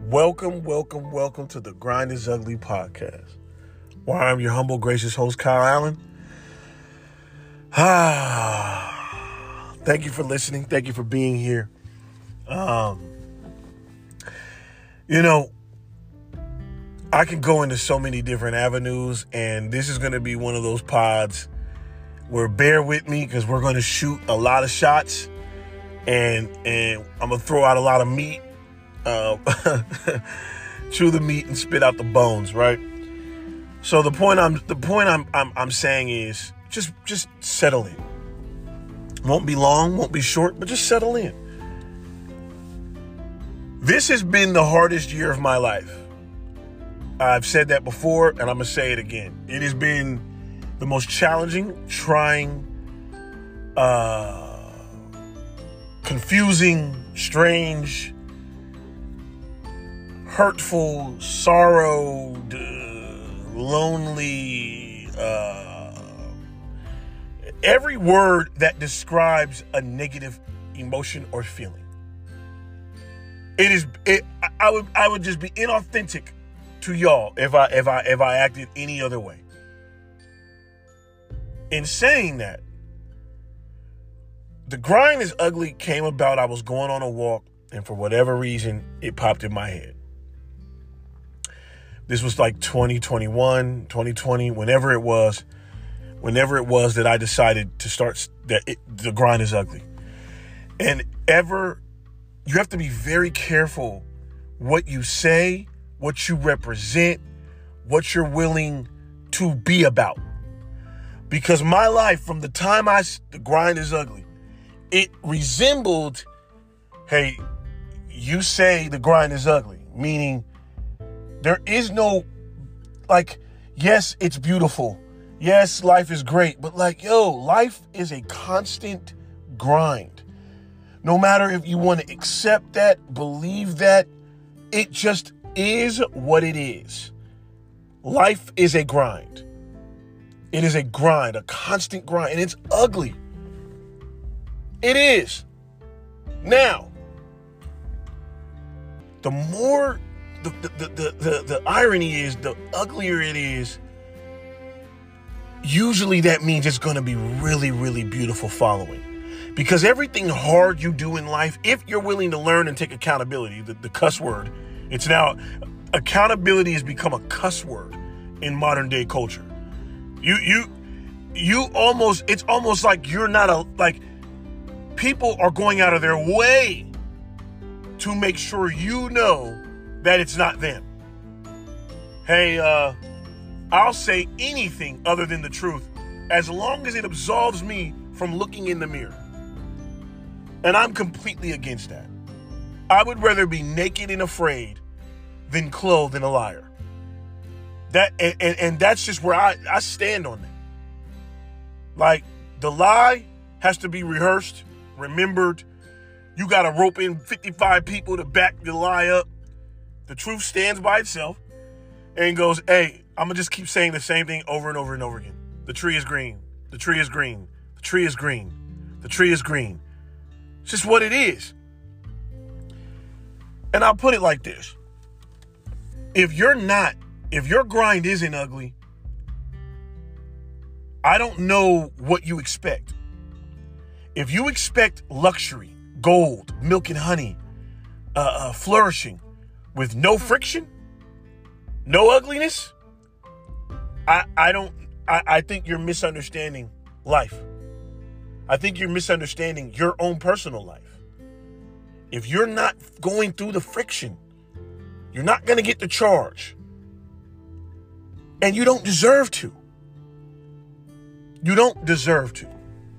Welcome to the Grind is Ugly podcast, where I'm your humble, gracious host, Kyle Allen. Thank you for listening. Thank you for being here. I can go into so many different avenues, and this is going to be one of those pods where bear with me because we're going to shoot a lot of shots, and I'm going to throw out a lot of meat. Chew the meat and spit out the bones, right? So the point I'm saying is just settle in. Won't be long, won't be short, but just settle in. This has been the hardest year of my life. I've said that before, and I'm gonna say it again. It has been the most challenging, trying, confusing, strange, hurtful, sorrowed, lonely, every word that describes a negative emotion or feeling. I would just be inauthentic to y'all if I acted any other way. In saying that, the Grind is Ugly came about. I was going on a walk, and for whatever reason, it popped in my head. This was like 2021, 2020, whenever it was that I decided to start the Grind is Ugly. And you have to be very careful what you say, what you represent, what you're willing to be about. Because my life, from the time the Grind is Ugly, it resembled, hey, you say the Grind is ugly, meaning there is no, yes, it's beautiful. Yes, life is great. But life is a constant grind. No matter if you want to accept that, believe that, it just is what it is. Life is a grind. It is a grind, a constant grind, and it's ugly. It is. Now, the more the irony is, the uglier it is, usually that means it's going to be really, really beautiful following. Because everything hard you do in life, if you're willing to learn and take accountability, the cuss word, accountability has become a cuss word in modern day culture. It's almost like you're not people are going out of their way to make sure you know that it's not them. Hey, I'll say anything other than the truth as long as it absolves me from looking in the mirror. And I'm completely against that. I would rather be naked and afraid than clothed and a liar. And that's just where I stand on that. The lie has to be rehearsed, remembered. You got to rope in 55 people to back the lie up. The truth stands by itself and goes, hey, I'm going to just keep saying the same thing over and over and over again. The tree is green. The tree is green. The tree is green. The tree is green. It's just what it is. And I'll put it like this. If your grind isn't ugly, I don't know what you expect. If you expect luxury, gold, milk and honey, flourishing with no friction, no ugliness, I think you're misunderstanding life. I think you're misunderstanding your own personal life. If you're not going through the friction, you're not going to get the charge. And you don't deserve to. You don't deserve to.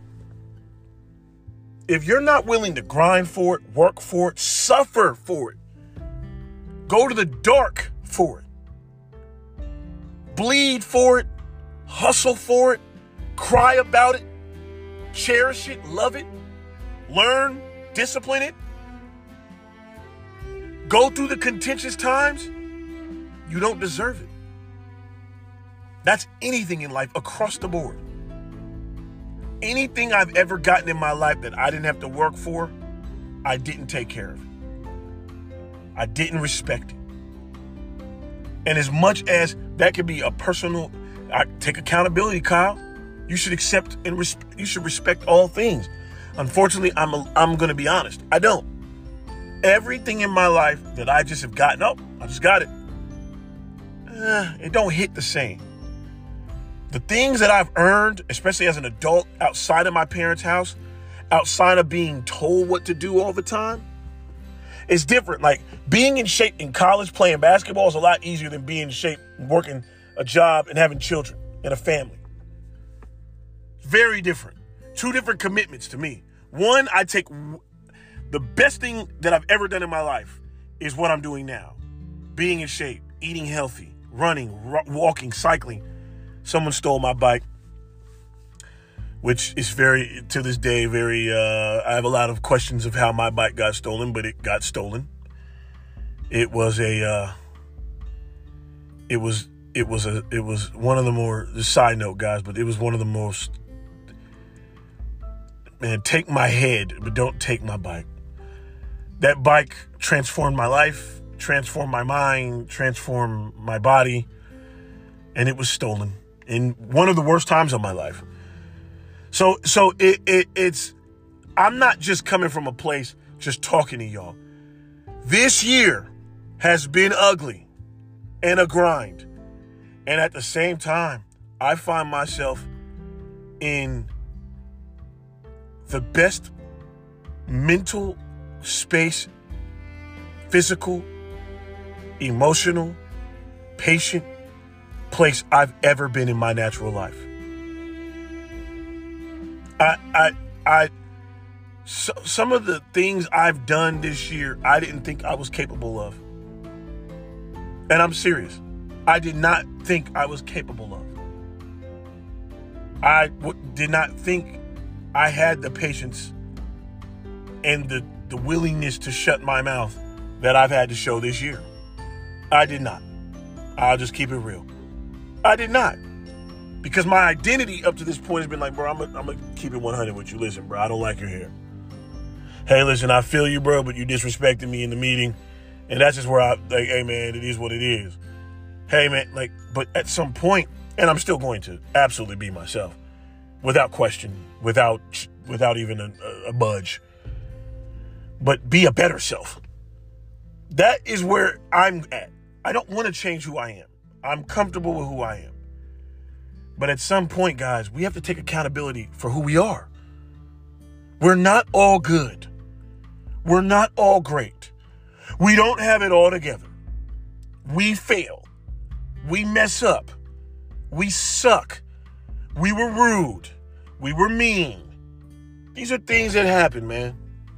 If you're not willing to grind for it, work for it, suffer for it, go to the dark for it, bleed for it, hustle for it, cry about it, cherish it, love it, learn, discipline it, go through the contentious times, you don't deserve it. That's anything in life across the board. Anything I've ever gotten in my life that I didn't have to work for, I didn't take care of it. I didn't respect it. And as much as that could be a personal, I take accountability, Kyle. You should accept and you should respect all things. Unfortunately, I'm going to be honest. I don't. Everything in my life that I just have gotten up, I just got it. It don't hit the same. The things that I've earned, especially as an adult outside of my parents' house, outside of being told what to do all the time, it's different. Like being in shape in college playing basketball is a lot easier than being in shape working a job and having children and a family. Very different. Two different commitments to me. One, I take the best thing that I've ever done in my life is what I'm doing now. Being in shape, eating healthy, running, walking, cycling. Someone stole my bike, which is to this day, I have a lot of questions of how my bike got stolen, but it got stolen. It was one of the more, the side note, guys, but it was one of the most, man, take my head, but don't take my bike. That bike transformed my life, transformed my mind, transformed my body, and it was stolen in one of the worst times of my life. So it's, I'm not just coming from a place just talking to y'all. This year has been ugly and a grind. And at the same time, I find myself in the best mental space, physical, emotional, patient place I've ever been in my natural life. Some of the things I've done this year, I didn't think I was capable of. And I'm serious. I did not think I was capable of. I did not think I had the patience and the willingness to shut my mouth that I've had to show this year. I did not. I'll just keep it real. I did not. Because my identity up to this point has been like, bro, I'm gonna keep it 100 with you. Listen, bro, I don't like your hair. Hey, listen, I feel you, bro, but you disrespected me in the meeting. And that's just where hey, man, it is what it is. Hey, man, but at some point, and I'm still going to absolutely be myself, without question, without even a budge. But be a better self. That is where I'm at. I don't want to change who I am. I'm comfortable with who I am. But at some point, guys, we have to take accountability for who we are. We're not all good. We're not all great. We don't have it all together. We fail. We mess up. We suck. We were rude. We were mean. These are things that happen, man.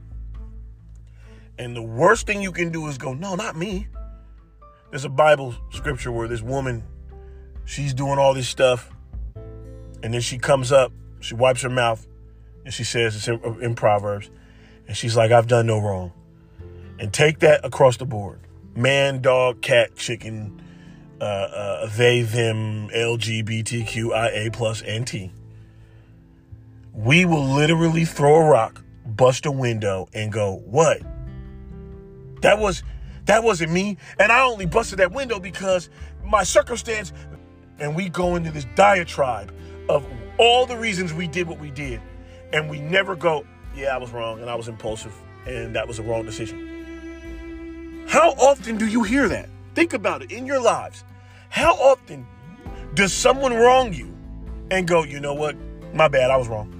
And the worst thing you can do is go, no, not me. There's a Bible scripture where this woman, she's doing all this stuff. And then she comes up, she wipes her mouth, and she says, it's in Proverbs, and she's like, I've done no wrong. And take that across the board. Man, dog, cat, chicken, they, them, LGBTQIA plus and T. We will literally throw a rock, bust a window, and go, what? That wasn't me. And I only busted that window because my circumstance, and we go into this diatribe of all the reasons we did what we did. And we never go, yeah, I was wrong and I was impulsive and that was a wrong decision. How often do you hear that? Think about it in your lives. How often does someone wrong you and go, you know what? My bad, I was wrong.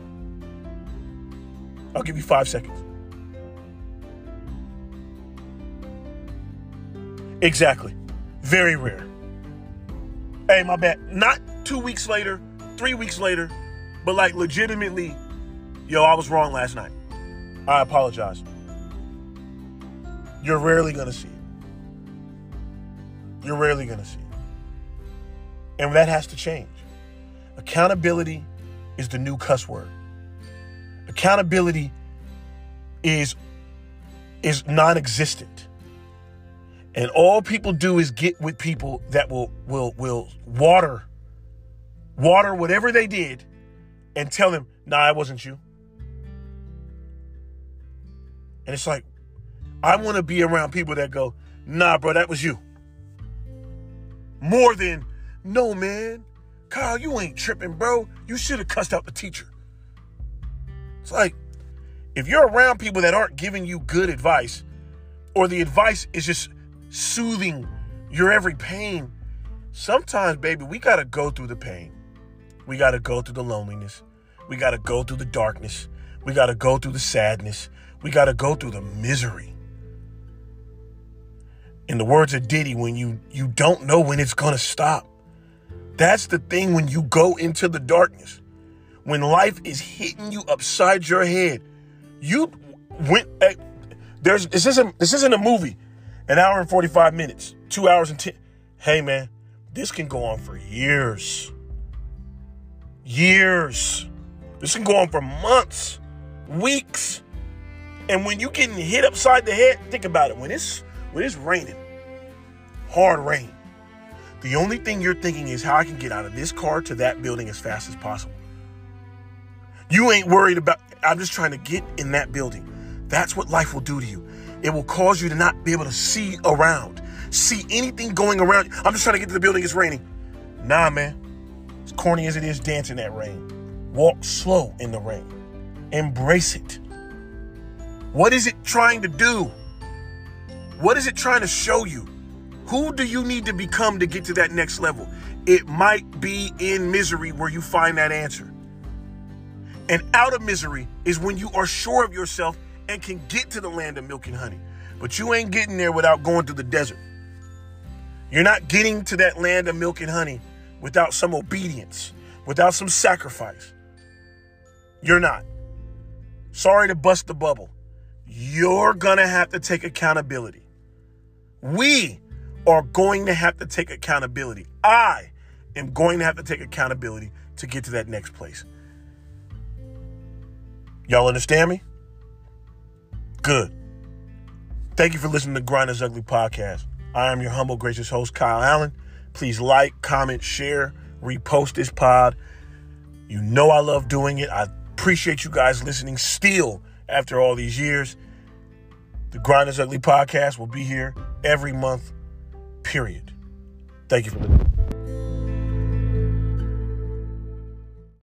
I'll give you 5 seconds. Exactly. Very rare. Hey, my bad. Not 2 weeks later, 3 weeks later, but like legitimately, yo, I was wrong last night. I apologize. You're rarely going to see it. You're rarely going to see it. And that has to change. Accountability is the new cuss word. Accountability is non-existent. And all people do is get with people that will water whatever they did and tell them, nah, it wasn't you. And it's like, I want to be around people that go, nah, bro, that was you. more than, no, man, Kyle, you ain't tripping, bro. You should have cussed out the teacher. It's like, if you're around people that aren't giving you good advice, or the advice is just soothing your every pain, sometimes, baby, we got to go through the pain. We got to go through the loneliness. We got to go through the darkness. We got to go through the sadness. We got to go through the misery. In the words of Diddy, when you don't know when it's going to stop. That's the thing when you go into the darkness. When life is hitting you upside your head. This isn't a movie. An hour and 45 minutes. 2 hours and 10. Hey, man, this can go on for years. Years. This can go on for months, weeks. And when you're getting hit upside the head, think about it. When it's raining, hard rain, the only thing you're thinking is how I can get out of this car to that building as fast as possible. You ain't worried about, I'm just trying to get in that building. That's what life will do to you. It will cause you to not be able to see around, see anything going around. I'm just trying to get to the building. It's raining. Nah, man. As corny as it is, dance in that rain. Walk slow in the rain. Embrace it. What is it trying to do? What is it trying to show you? Who do you need to become to get to that next level? It might be in misery where you find that answer. And out of misery is when you are sure of yourself and can get to the land of milk and honey. But you ain't getting there without going through the desert. You're not getting to that land of milk and honey without some obedience, without some sacrifice. You're not. Sorry to bust the bubble. You're going to have to take accountability. We are going to have to take accountability. I am going to have to take accountability to get to that next place. Y'all understand me? Good. Thank you for listening to Grind is Ugly podcast. I am your humble, gracious host, Kyle Allen. Please like, comment, share, repost this pod. You know I love doing it. I appreciate you guys listening still after all these years. The Grind is Ugly podcast will be here every month, period. Thank you for listening.